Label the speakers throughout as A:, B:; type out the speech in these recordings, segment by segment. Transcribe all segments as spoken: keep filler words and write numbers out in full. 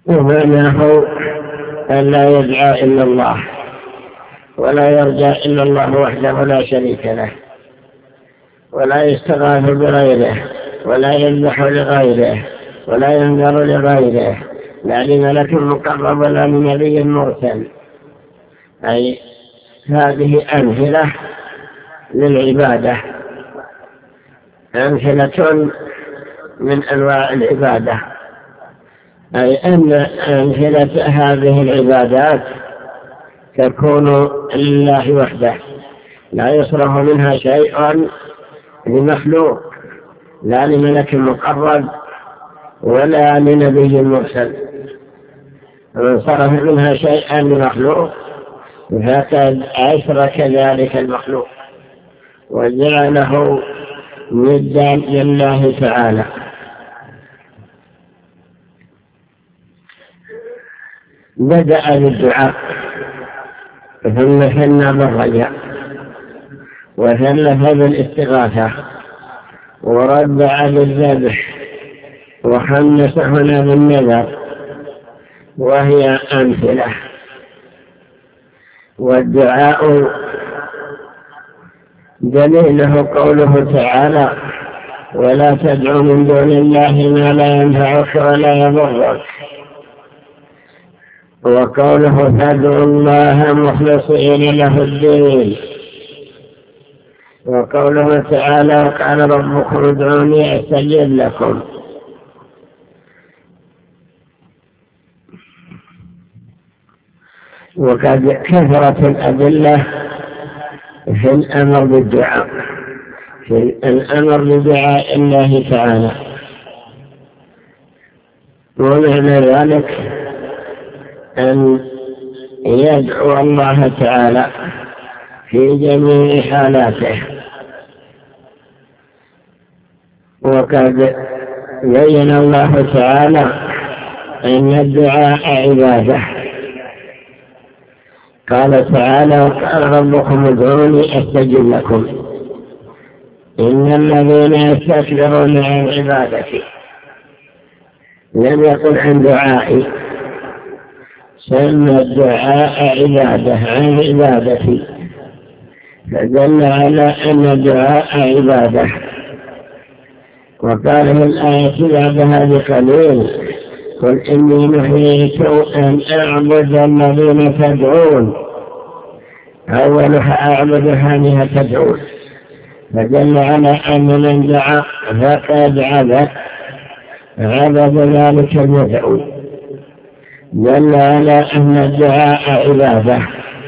A: ومعناه أن لا يدعى إلا الله ولا يرجى إلا الله وحده لا شريك له، ولا يستغاث بغيره، ولا يذبح لغيره، ولا ينذر لغيره، لا لملك مقرب ولا لنبي مرسل. أي هذه أمثلة للعبادة، أمثلة من أنواع العبادة، أي أن أمثلة هذه العبادات تكون لله وحده، لا يصرف منها شيء لمخلوق، لا لملك مقرب ولا لنبي مرسل. ومن صرف منها شيئا لمخلوق فقد أشرك ذلك المخلوق وجعله ندا لله تعالى. بدأ بالدعاء ثم ثنى بالرجاء وثلث بالاستغاثة وربع بالذبح وخمس هنا بالنذر، وهي أمثلة. والدعاء دليله قوله تعالى: ولا تدع من دون الله ما لا ينفعك ولا يضرك، وقوله فادعوا الله مخلصين له الدين، وقوله تعالى: وقال ربكم ادعوني استجب لكم. وقد كثرت الأدلة في الأمر بالدعاء، في الأمر بدعاء الله تعالى، ومعنى ذلك أن يدعو الله تعالى في جميع حالاته. وقد بين الله تعالى أن الدعاء عبادة. قال تعالى: وقال ربكم ادعوني أستجب لكم إن الذين يستكبرون عن عبادتي. لم يقل عن دعائي، سمى الدعاء عبادة عن عبادتي، فدل على أن الدعاء عبادة. وقال في الآية بعدها بقليل: قل إني نهيت أن أعبد الذين تدعون، أولها أعبد هذه تدعون، فدل على أن من دعا فقد عبد عبد ذلك المدعو، دل على أن الدعاء عبادة.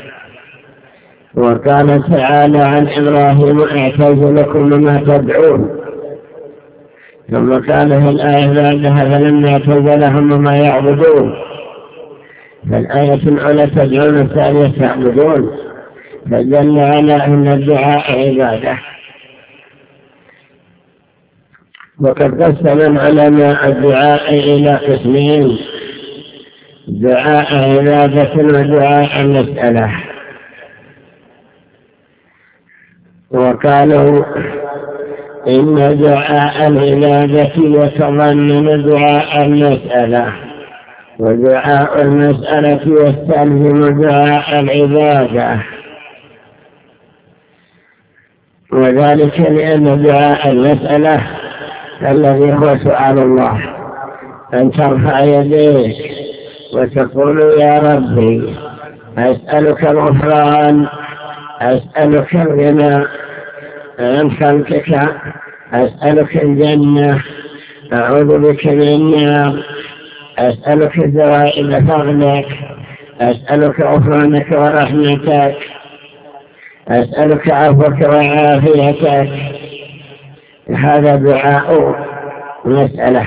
A: وقال تعالى عن إبراهيم: أعتزلكم مما تدعون، ثم قال في الآية بعدها: فلما اعتزلهم ما يعبدون. فالآية الأولى تدعون، الثانية تعبدون، فدل على أن الدعاء عبادة. وقد قسم العلماء الدعاء إلى قسمين: دعاء عبادة ودعاء مسألة. وقالوا إن دعاء العبادة يتضمن دعاء المسألة، ودعاء المسألة يستلزم دعاء العبادة، وذلك لأن دعاء المسألة الذي هو سؤال الله، أن ترفع يديك وتقول: يا ربي أسألك الغفران، أسألك الغنى عن خلقك، أسألك الجنة، أعوذ بك من النار، أسألك الزوائد فضلك، أسألك غفرانك ورحمتك، أسألك عفوك وعافيتك. هذا دعاء مسألة،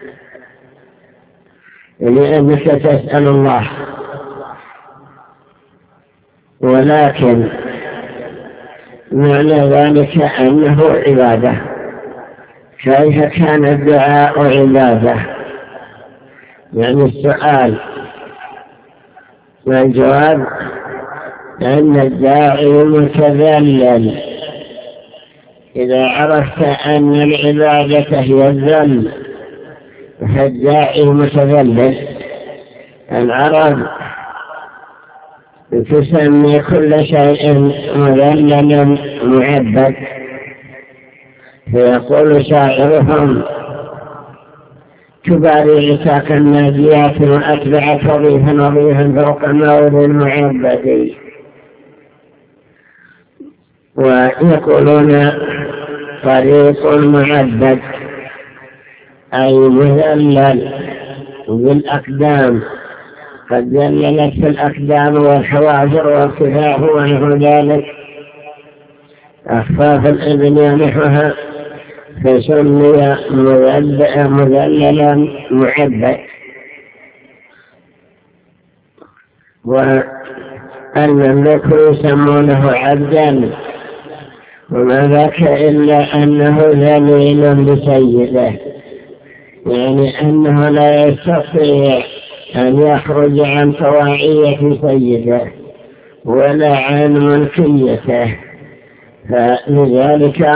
A: لأنك تسأل الله. ولكن معنى ذلك أنه عبادة. كيف كان الدعاء عبادة؟ يعني السؤال والجواب أن الداعي متذلل. إذا عرفت أن العبادة هي الذل فالداعي متذلل، العرب تسمي كل شيء مذللا معبد، فيقول شاعرهم: تباري عتاك الناجيات وأتبع طريفا نظيفا فوق المورد المعبد. ويقولون طريق معبد أي مذلل بالأقدام، قد ذللت في الأقدام والحواجر والكفاف ونحو ذلك، أخفاف الإبل ونحوها، فسمي مذللا معبد. والمملوك يسمونه عبدا، وما ذاك إلا أنه ذليل بسيده، يعني أنه لا يستطيع أن يخرج عن طواعية سيده ولا عن ملكيته، فلذلك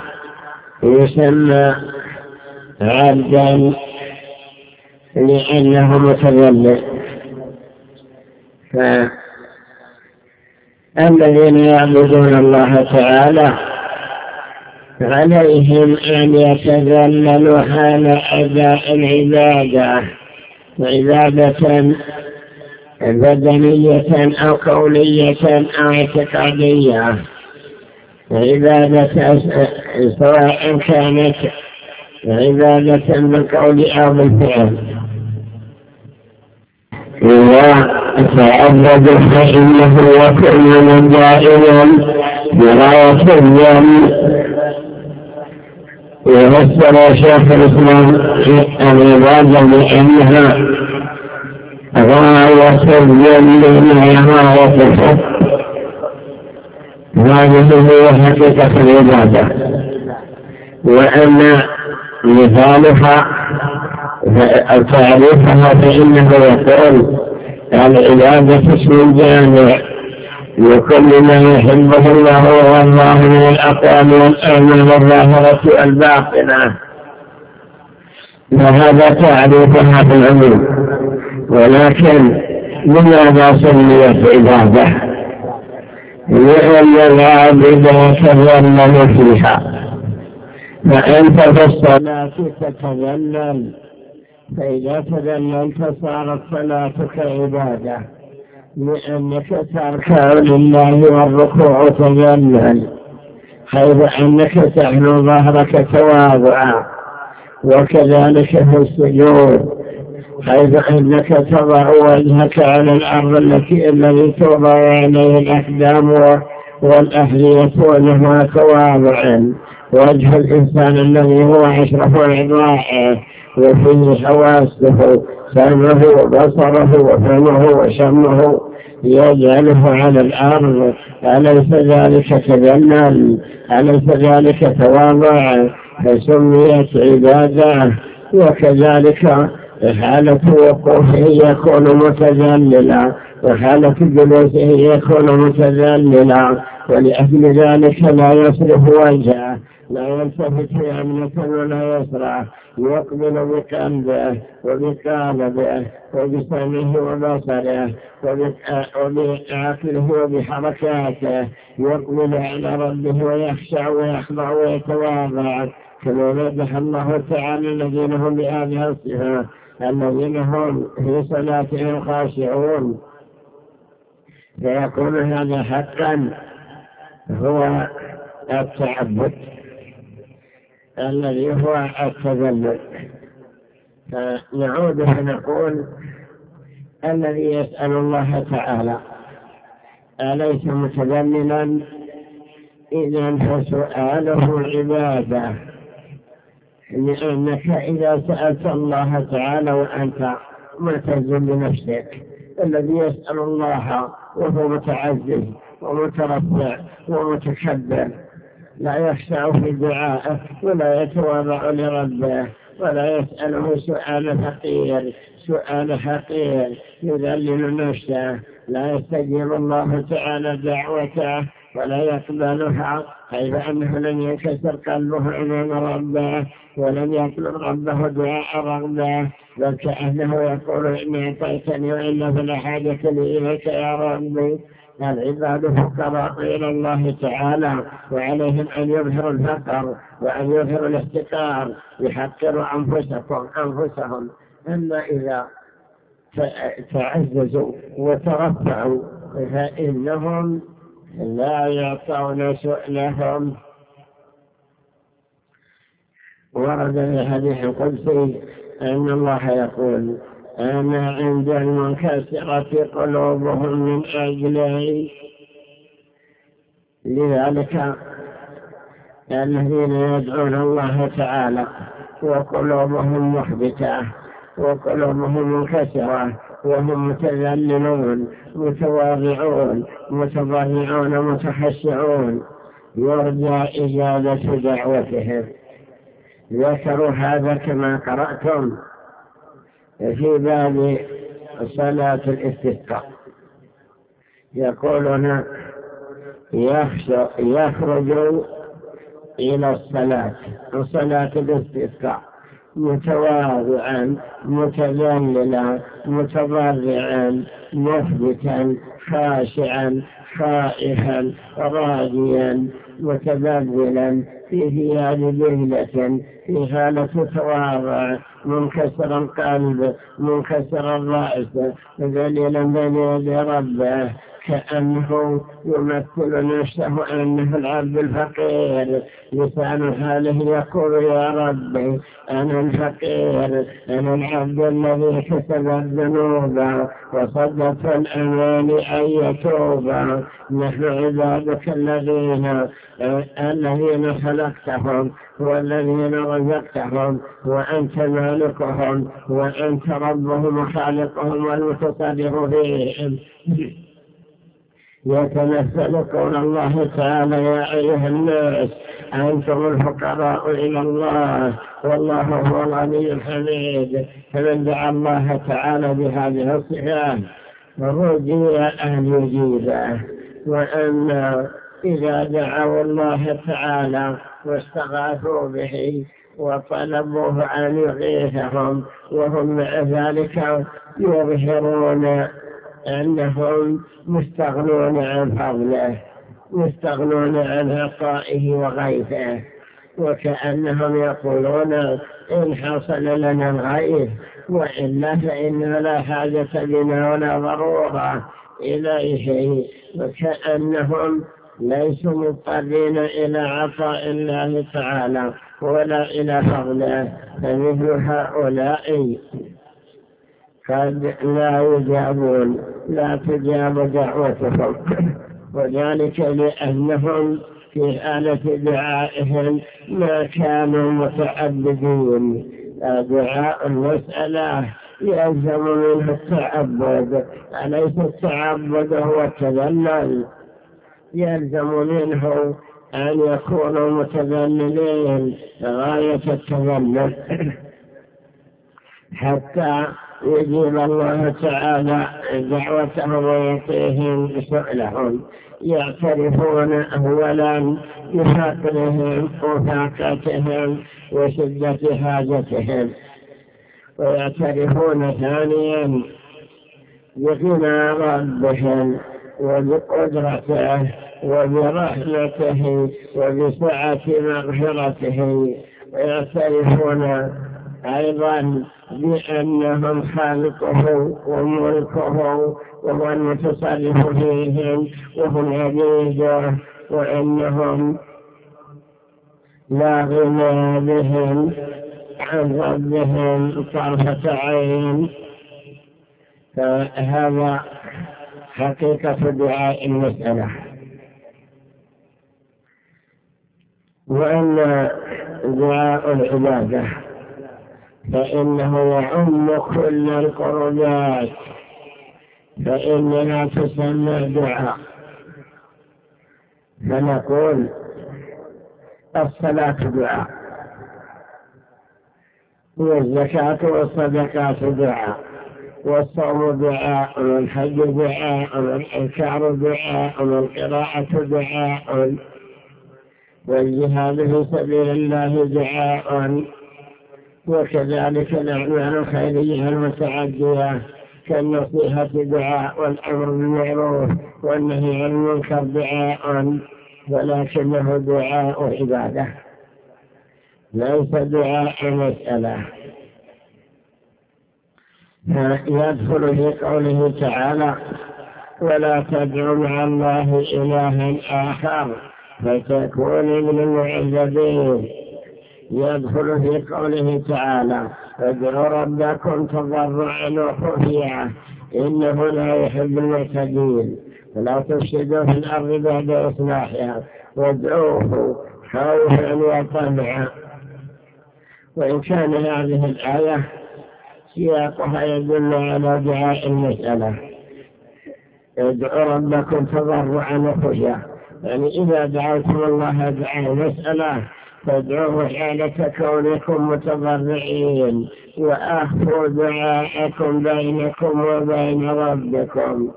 A: يسمى عبدا لأنه متذلل. فالذين يعبدون الله تعالى عليهم أن يتذللوا حال أداء العبادة، عبادة بدنية أو قولية أو اعتقادية، عبادة سواء كانت عبادة بالقول أو بالفعل. إذا تعبد فإنه وكل من دائما براية اليوم. وفسر شيخ الإسلام العبادة بأنها غاية الذل وغاية الحب، هذه هي حقيقة العبادة. وأن مثالها تعريفها فإنه يقول: العبادة اسم جامع لكل ما يحبه الله والله من الأقوال والأعمال الظاهرة والباطنة، وهذا تعريفها في العموم. ولكن لماذا سميت عبادة؟ لأن العابد يتذلل فيها، فأنت في الصلاة تتذلل، فإذا تذللت صارت صلاتك عبادة، لأنك تركع لله والركوع تذلل، حيث أنك تحنو ظهرك تواضعا، وكذلك في السجود حيث أنك تضع وجهك على الأرض التي الذي توضع عليه الأقدام والأحذية ونحوها تواضعا. وجه الإنسان الذي هو أشرف أعضائه وفيه حواسه، سمعه وبصره وفمه وشمه، يجعله على الأرض، أليس ذلك تذلل؟ أليس ذلك تواضع؟ فسميت عبادة. وكذلك حالة وقوفه يكون متذللا، وحالة جلوسه يكون متذللا، ولأجل ذلك لا يصرف وجهه، لا يلتفت يمنة ولا يسرى، يقبل بقلبه وبقالبه وبسمعه وبصره وبعقله وبحركاته، يقبل على ربه ويخشع ويخضع ويتواضع، كما مدح الله تعالى الذين هم بهذه الصفات، الذين هم في صلاتهم خاشعون. فيكون هذا حقا هو التعبد الذي هو التذلل. فنعود فنقول: الذي يسأل الله تعالى أليس متذللا؟ إذن فسؤاله عبادة، لأنك إذا سألت الله تعالى وأنت معتز بنفسك، الذي يسأل الله وهو متعزز ومترفع ومتكبر، لا يخشع في دعائه ولا يتواضع لربه ولا يسأله سؤال فقير سؤال حقير يذلل نفسه، لا يستجيب الله تعالى دعوته ولا يقبلها، حيث أنه لم ينكسر قلبه أمام ربه ولم يطلب ربه دعاء رغبه، بل كأنه يقول إن أعطيتني وإلا فلا حاجة لي إليك يا ربي. العباد فقراء إلى الله تعالى، وعليهم أن يظهروا الفقر وأن يظهروا الاحتقار، يحقروا أنفسهم أنفسهم أما إذا تعززوا وترفعوا فإنهم لا يعطون سؤلهم. ورد في الحديث القدسي أن الله يقول: أنا عند المنكسرة قلوبهم من أجلي. لذلك الذين يدعون الله تعالى وقلوبهم محبطة وقلوبهم منكسرة وهم متذللون متواضعون متضرعون متخشعون، يرجى إجابة دعوتهم. ذكروا هذا كما قرأتم في باب صلاة الاستسقاء، يقولون يخرج إلى الصلاة صلاة الاستسقاء متواضعا متذللا متضرعا مثبتا خاشعا خائفا راجيا متبذلا في ثياب ذلة في حالة تواضع منكسر القلب منكسر الرأس ذليلا بين يدي ربه، كأنه يمثل نفسه أنه العبد الفقير. لسان حاله يقول: يا ربي أنا الفقير، أنا العبد الذي كسب الذنوب وصدت الأمان أن يتوب. نحن عبادك الذين الذين خلقتهم والذين رزقتهم، وأنت مالكهم وأنت ربهم وخالقهم والمتصرف فيهم. يتمثل قول الله تعالى: يا أيها الناس أنتم الفقراء إلى الله والله هو الغني الحميد. فمن دعا الله تعالى بهذه الصفات رجي أن يجيبه، وأن إذا دعوا الله تعالى واستغاثوا به وطلبوه أن يغيثهم وهم مع ذلك يظهرون أنهم مستغنون عن فضله مستغنون عن عطائه وغيثه، وكأنهم يقولون: إن حصل لنا الغيث وإلا فإن لا حاجة بنا ولا ضرورة إليه، وكأنهم ليسوا مضطرين إلى عطاء الله تعالى ولا إلى فضله. فمثل هؤلاء قد لا يجابون لا تجاب دعوتهم، وذلك لأنهم في حالة دعائهم ما كانوا متعبدين. دعاء المسألة يلزم منه التعبد، أليس التعبد هو التذلل؟ يلزم منه أن يكونوا متذللين غاية التذلل حتى يجيب الله تعالى دعوتهم ويعطيهم سؤلهم. يعترفون أولا بفقرهم وفاقتهم وشدة حاجتهم، ويعترفون ثانيا بغنى ربهم وبقدرته وبرحمته وبسعة مغفرته، ويعترفون أيضا بأنهم خالقه وملكه وهو المتصرف فيهم وهم عبيده، وأنهم لا غنى بهم عن ربهم طرفة عين. فهذا حقيقة دعاء المسألة. وأن دعاء العبادة فإنه يعم كل القربات، فإننا تسمى دعاء. فنقول الصلاة دعاء، والزكاة والصدقات دعاء، والصوم دعاء، والحج دعاء، والإنكار دعاء، والقراءة دعاء، والجهاد في سبيل الله دعاء، وكذلك الأعمال الخيرية المتعدية كالنصيحة دعاء، والأمر بالمعروف والنهي عن المنكر دعاء، ولكنه دعاء عبادة ليس دعاء مسألة. يدخل في قوله تعالى: ولا تدع مع الله إلها آخر فتكون من المعذبين. يدخل في قوله تعالى: ادعوا ربكم تضرعا وخفيا إنه لا يحب المعتدين ولا تفسدوا في الأرض بعد إصلاحها وادعوه خوفا وطمعا. وإن كان هذه الآية سياقها يدل على دعاء المسألة: ادعوا ربكم تضرعا وخفيا، يعني إذا دعوتم الله دعاء مسألة فادعوه حالة كونكم متضرعين، وأخفوا دعاءكم بينكم وبين ربكم.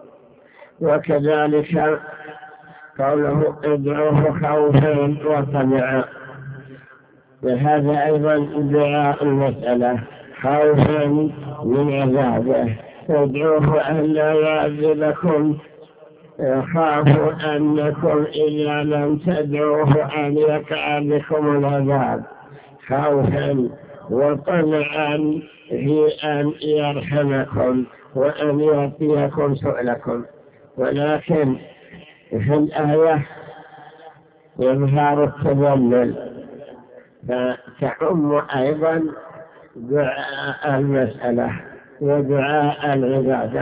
A: وكذلك قوله ادعوه خوفا وطمعا، وهذا أيضا دعاء المسألة خوفا من عذابه. ادعوه أن لا يعذبكم، خافوا أنكم إذا لم تدعوه أن يقع بكم العذاب، خوفا وطمعا في أن يرحمكم وأن يعطيكم سؤلكم. ولكن في الآية يظهر التذلل، فتعم أيضا دعاء المسألة ودعاء العبادة.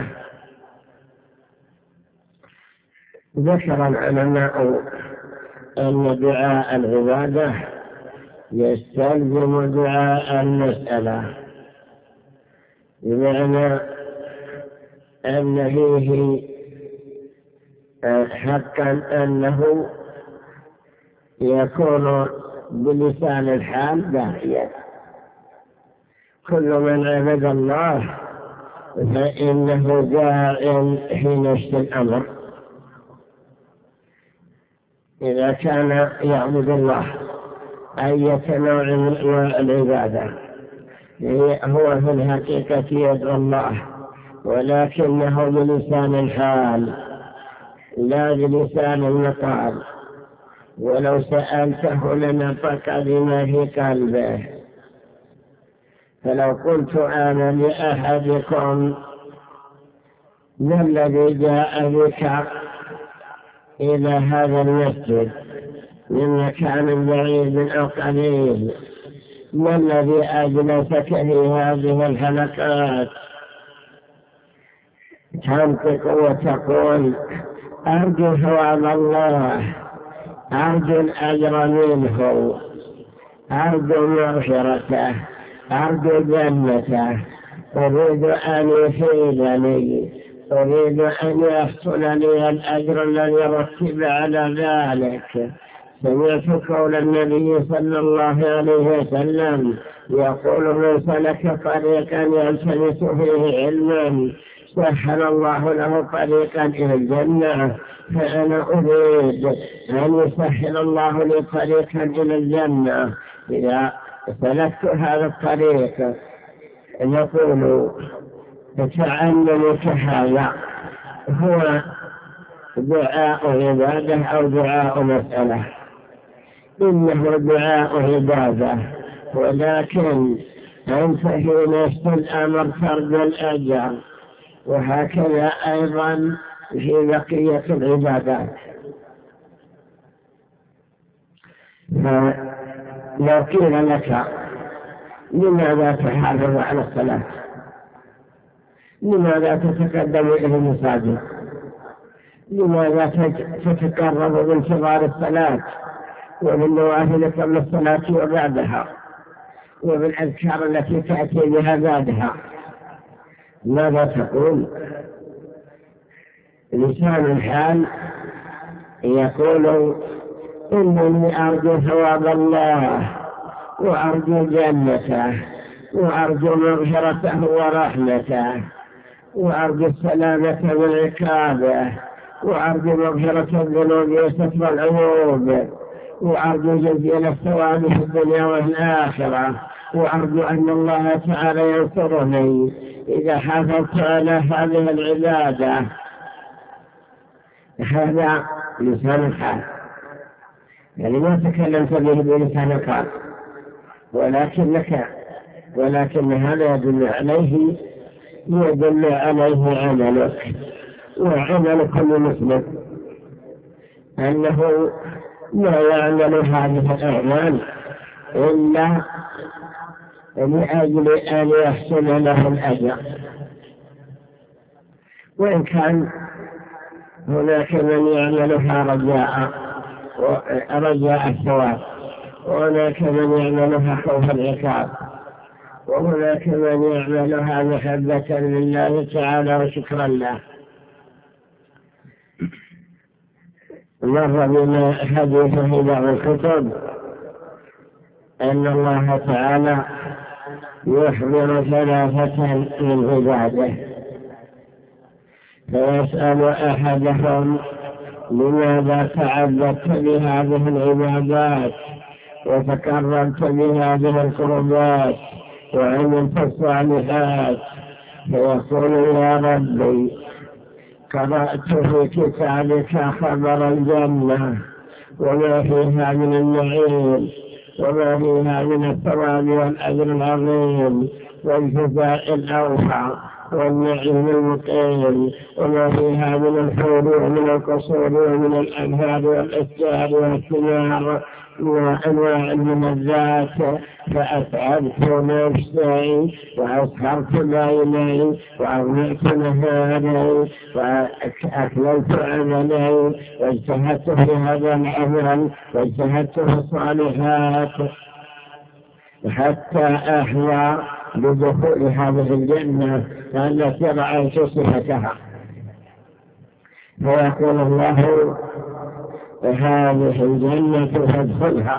A: ذكر العلماء أن دعاء العبادة يستلزم دعاء المسألة، بمعنى أن فيه حقا أنه يكون بلسان الحال داعيا. كل من عبد الله فإنه داع في نفس الأمر إذا كان يعبد الله أية نوع من العبادة. هو في الحقيقة يدعو الله، ولكنه بلسان الحال لا بلسان المقال. ولو سألته لنطق بما في قلبه. فلو قلت أنا لأحدكم: ما الذي جاء بك إلى هذا المسجد من مكان بعيد أو قريب؟ ما الذي أجلسك في هذه الحلقات؟ تنطق وتقول: أرجو ثواب الله، أرجو الأجر منه، أرجو مغفرته، أرجو جنته، أريد أن يفيدني، أريد أن يحصل لي الأجر الذي رتب على ذلك. سمعت قول النبي صلى الله عليه وسلم يقول: من سلك طريقا يلتمس فيه علما سهل الله له طريقا إلى الجنة. فأنا أريد أن يسهل الله لي طريقا إلى الجنة. إذا سلكت هذا الطريق نقول تعلمك هذا هو دعاء عبادة أو دعاء مسألة. إنه دعاء عبادة، ولكن أنت في نفس الأمر ترجو الأجر، وهكذا أيضا في بقية العبادات. فلو قيل لك: لماذا تحافظ على الصلاة؟ لماذا تتقدم إلى المساجد؟ لماذا تتقرب بانتظار الصلاة وبالنوافل قبل الصلاة وبعدها وبالأذكار التي تأتي بها بعدها؟ ماذا تقول؟ لسان الحال يقول: إنني أرجو ثواب الله، وأرجو جنته، وأرجو مغفرته ورحمته، وأرجو السلامة من عقابه، وأرجو مغفرة الذنوب وستر العيوب، وأرجو جزيل الثواب في الدنيا والآخرة، وأرجو أن الله تعالى ينصرني إذا حافظت على هذه العبادة. هذا لسان الحال، يعني ما تكلمت به بلسان القلب، ولكنك ولكن هذا يدل عليه يدل عليه عملك وعمل كل مسلم، أنه لا يعمل هذه الأعمال إلا لأجل أن يحصل له الأجر، وإن كان هناك من يعملها رجاء رجاء الثواب، وهناك من يعملها خوف العقاب، وهناك من يعملها محبة لله تعالى وشكرا له. مر بنا حديث في بعض الكتب أن الله تعالى يخبر ثلاثة من عباده فيسأل أحدهم لماذا تعبدت بهذه العبادات وتكرمت بهذه القربات وعملت الصالحات، فيقول يا ربي قرأت في كتابك خبر الجنة وما فيها من النعيم وما فيها من الثواب والأجر العظيم والجزاء الأوفى والنعيم المقيم، وما فيها من الحور ومن القصور ومن الأنهار والأشجار والثمار وأنواع من الذات، فأتعبت نفسي وأسهرت ليلي وأغنيت نهاري وأكللت عملي واجتهدت في هذا الأمر واجتهدت في الصالحات حتى أحيا بدخول هذه الجنة التي رأيت صفتها. فيقول الله هذه الجنة فادخلها،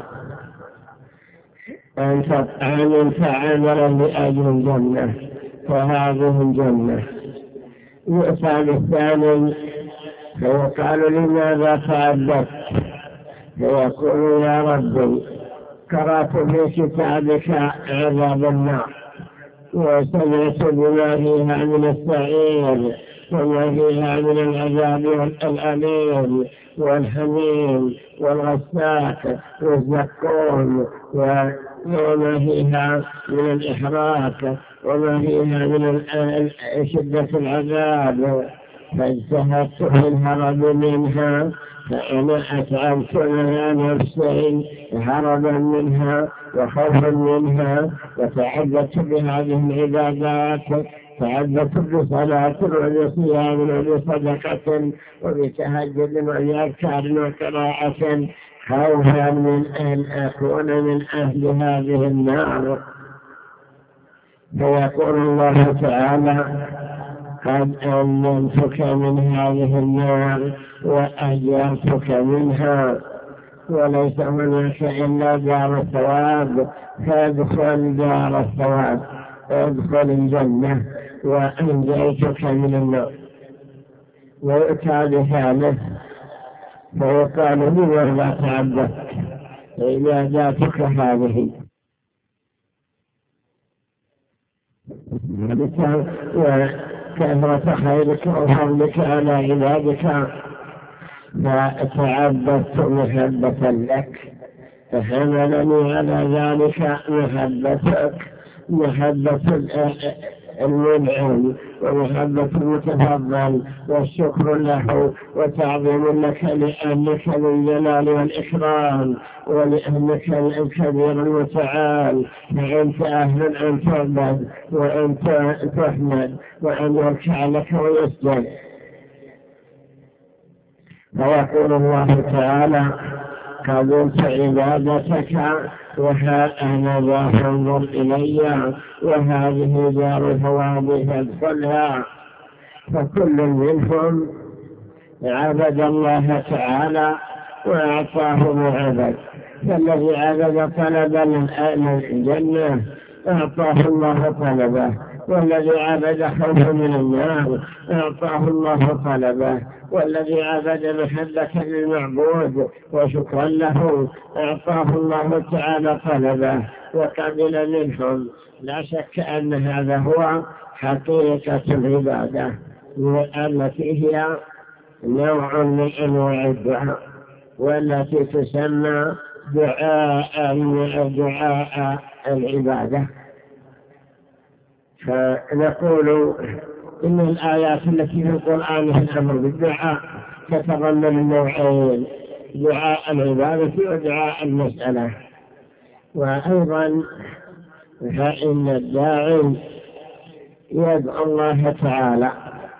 A: أنت عملت عملا لأجل الجنة فهذه الجنة. يؤتى بالثاني فيقال لماذا تعبدت، فيقول يا ربي قرأت في كتابك عذاب النار وسمعت بما فيها من السعير وما فيها من العذاب الأليم والحميم والغساق والزقوم وما فيها من الإحراق وما فيها من شدة العذاب، فاجتهدت في الهرب منها، فأنا أتعبت لها نفسي هربا منها وخوفا منها، وتعبدت بهذه العبادات، تعبدت بصلاة وبصيام وبصدقة وبتهجد وبأذكار وقراءة خوفا من أن أكون من أهل هذه النار. فيقول الله تعالى قد أمنتك من هذه النار وأجرتك منها، وليس هناك إلا دار الثواب، فادخل دار الثواب، ادخل الجنة وأنجيتك من النار. ويؤتى بثالث فيقال لماذا تعبدت عباداتك هذه، وكثرة خيرك وفضلك على عبادك، فتعبدت محبة لك، فحملني على ذلك محبتك، محبة المنعم ومحبة المتفضل والشكر له وتعظيم لك لأنك ذو الجلال والإكرام ولأنك الكبير المتعال، فأنت أهل أن تعبد وأنت تحمد وأن يركع لك ويسجد. فيقول الله تعالى قبلت عبادتك وها أنا ذا فانظر إلي وهذه دار ثوابي فادخلها. فكل منهم عبد الله تعالى وأعطاه ما عبد، فالذي عبد طلبا من الجنة أعطاه الله طلبه، والذي عبد خوفا من النار أعطاه الله طلبه، والذي عبد محبة للمعبود وشكرا له أعطاه الله تعالى طلبه وقبل منهم. لا شك أن هذا هو حقيقة العبادة التي هي نوع من أنواع الدعاء، والتي تسمى دعاء دعاء العبادة. فنقول إن الآيات التي في القرآن في الأمر بالدعاء تتضمن النوعين: دعاء العبادة ودعاء المسألة. وأيضا فإن الداعي يدعو الله تعالى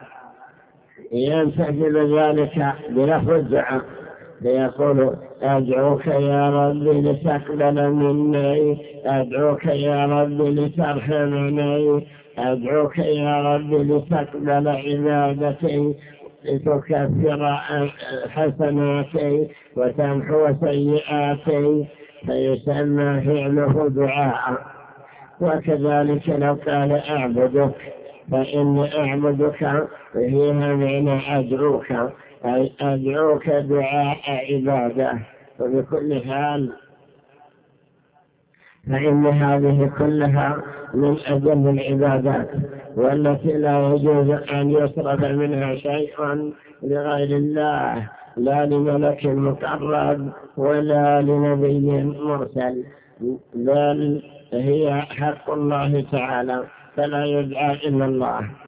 A: ينتهي ذلك بلفظ الدعاء، ليقول: أدعوك يا ربي لتقبل مني، أدعوك يا ربي لترحمني، أدعوك يا ربي لتقبل عبادتي، لتكفر حسناتي وتمحو سيئاتي، فيسمى فعله دعاء. وكذلك لو قال أعبدك، فإن أعبدك فيها معنى أدعوك، أي أدعوك دعاء عبادة. وبكل حال فإن هذه كلها من أجل العبادات، والتي لا يجوز أن يصرف منها شيء لغير الله، لا لملك مقرب ولا لنبي مرسل، بل هي حق الله تعالى، فلا يدعى إلا الله.